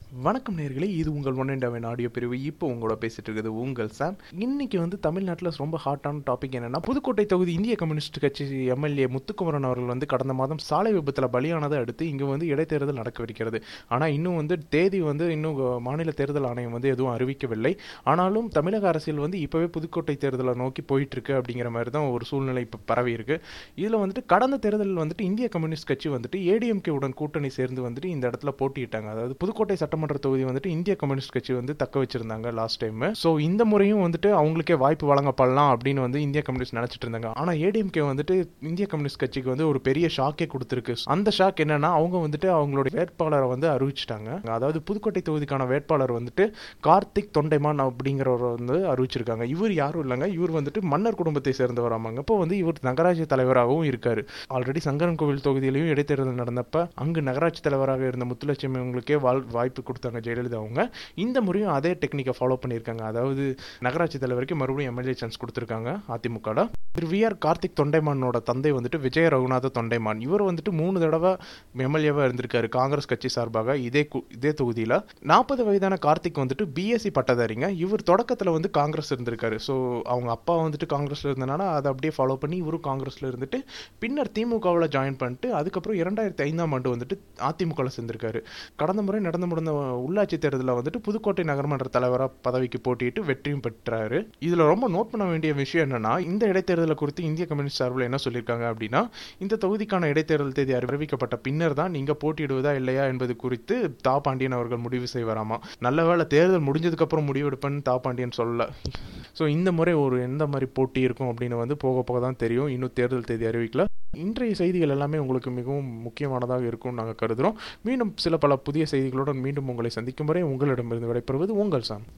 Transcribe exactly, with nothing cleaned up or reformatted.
வணக்கம் நேயர்களே, இது உங்கள் ஒன் அண்ட் அவன் ஆடியோ பிரிவு. இப்போ உங்களோட பேசிட்டு இருக்குது உங்கள் சாம். இன்னைக்கு வந்து தமிழ்நாட்டில் ரொம்ப ஹாட்டான டாபிக் என்னன்னா, புதுக்கோட்டை தொகுதி இந்திய கம்யூனிஸ்ட் கட்சி எம்எல்ஏ முத்துக்குமரன் அவர்கள் வந்து கடந்த மாதம் சாலை விபத்தில் பலியானதை அடுத்து இங்கே வந்து இடைத்தேர்தல் நடக்கவிருக்கிறது. ஆனால் இன்னும் வந்து தேதி வந்து இன்னும் மாநில தேர்தல் ஆணையம் வந்து எதுவும் அறிவிக்கவில்லை. ஆனாலும் தமிழக அரசியல் வந்து இப்போவே புதுக்கோட்டை தேர்தலை நோக்கி போயிட்டு இருக்கு அப்படிங்கிற மாதிரி தான் ஒரு சூழ்நிலை இப்போ பரவி இருக்கு. இதில் வந்துட்டு கடந்த தேர்தலில் வந்துட்டு இந்திய கம்யூனிஸ்ட் கட்சி வந்துட்டு ஏடிஎம்கே உடன் கூட்டணி சேர்ந்து வந்துட்டு இந்த இடத்துல போட்டியிட்டாங்க. அதாவது புதுக்கோட்டை சட்டமன்ற தொகுதி வந்துட்டு இந்திய கம்யூனிஸ்ட் கட்சி வந்து தக்க வச்சிருந்தாங்க லாஸ்ட் டைம். ஸோ இந்த முறையும் வந்துட்டு அவங்களுக்கே வாய்ப்பு வழங்கப்படலாம் அப்படின்னு வந்து இந்திய கம்யூனிஸ்ட் நினைச்சிட்டு இருந்தாங்க. ஆனா ஏடிஎம்கே வந்துட்டு இந்திய கம்யூனிஸ்ட் கட்சிக்கு வந்து ஒரு பெரிய ஷாக்கே கொடுத்திருக்கு. அந்த ஷாக் என்னன்னா, அவங்க வந்துட்டு அவங்களுடைய வேட்பாளரை வந்து அறிவிச்சிட்டாங்க. அதாவது புதுக்கோட்டை தொகுதிக்கான வேட்பாளர் வந்துட்டு கார்த்திக் தொண்டைமான் அப்படிங்கிறவர் வந்து அறிவிச்சிருக்காங்க. இவர் யாரும் இல்லைங்க, இவர் வந்துட்டு மன்னர் குடும்பத்தை சேர்ந்தவர். ஆமாங்க. இப்போ வந்து இவர் நகராட்சி தலைவராகவும் இருக்காரு. ஆல்ரெடி சங்கரன் கோவில் தொகுதியிலையும் இடைத்தேர்தல் நடந்தப்ப அங்கு நகராட்சி தலைவராக இருந்த முத்துலட்சுமி அவங்களுக்கே வாய்ப்பு கொடுத்தாங்க ஜெயலலிதா அவங்க. இந்த முறையும் அதே டெக்னிக்கை ஃபாலோ பண்ணியிருக்காங்க. அதாவது நகராட்சி தலைவருக்கு மறுபடியும் எம்எல்ஏ சான்ஸ் கொடுத்துருக்காங்க அதிமுக. திரு வி ஆர் கார்த்திக் தொண்டைமானோட தந்தை வந்துட்டு விஜய ரகுநாத தொண்டைமான். இவர் வந்துட்டு மூணு தடவை எம்எல்ஏவா இருந்திருக்காரு காங்கிரஸ் கட்சி சார்பாக இதே இதே தொகுதியில். நாற்பது வயதான கார்த்திக் வந்துட்டு பிஎஸ்சி பட்டதாரிங்க. இவர் தொடக்கத்தில் வந்து காங்கிரஸ் இருந்திருக்காரு. ஸோ அவங்க அப்பா வந்துட்டு காங்கிரஸ்ல இருந்தனால அதை அப்படியே ஃபாலோ பண்ணி இவரும் காங்கிரஸ்ல இருந்துட்டு பின்னர் திமுகவில் ஜாயின் பண்ணிட்டு அதுக்கப்புறம் இரண்டாயிரத்தி ஐந்தாம் ஆண்டு வந்துட்டு அதிமுகவில் சேர்ந்திருக்காரு. கடந்த முறை நடந்து முடிந்த உள்ளாட்சி தேர்தலில் வந்துட்டு புதுக்கோட்டை நகர்மன்ற தலைவராக பதவிக்கு போட்டியிட்டு வெற்றியும் பெற்றாரு. இதுல ரொம்ப நோட் பண்ண வேண்டிய விஷயம் என்னன்னா, இந்த இடைத்தேர்தலை குறித்து இந்திய கம்யூனிஸ்ட் சார்பில் என்ன சொல்லியிருக்காங்க அப்படின்னா, இந்த தொகுதிக்கான இடைத்தேர்தல் தேதி அறிவிக்கப்பட்ட பின்னர் தான் நீங்க போட்டியிடுவதா இல்லையா என்பது குறித்து தா பாண்டியன் அவர்கள் முடிவு செய்வாராமா. நல்ல வேளை தேர்தல் முடிஞ்சதுக்கு அப்புறம் முடிவெடுப்பேன்னு தா பாண்டியன் சொல்லல. ஸோ இந்த முறை ஒரு எந்த மாதிரி போட்டி இருக்கும் அப்படின்னு வந்து போக போக தான் தெரியும். இன்னும் தேர்தல் தேதி அறிவிக்கல. இன்றைய செய்திகள் எல்லாமே உங்களுக்கு மிகவும் முக்கியமானதாக இருக்கும் நாங்கள் கருதுகிறோம். மீண்டும் சில பல புதிய செய்திகளுடன் மீண்டும் உங்களை சந்திக்கும் வரை உங்களிடமிருந்து விடைபெறுவது உங்கள் சாம்.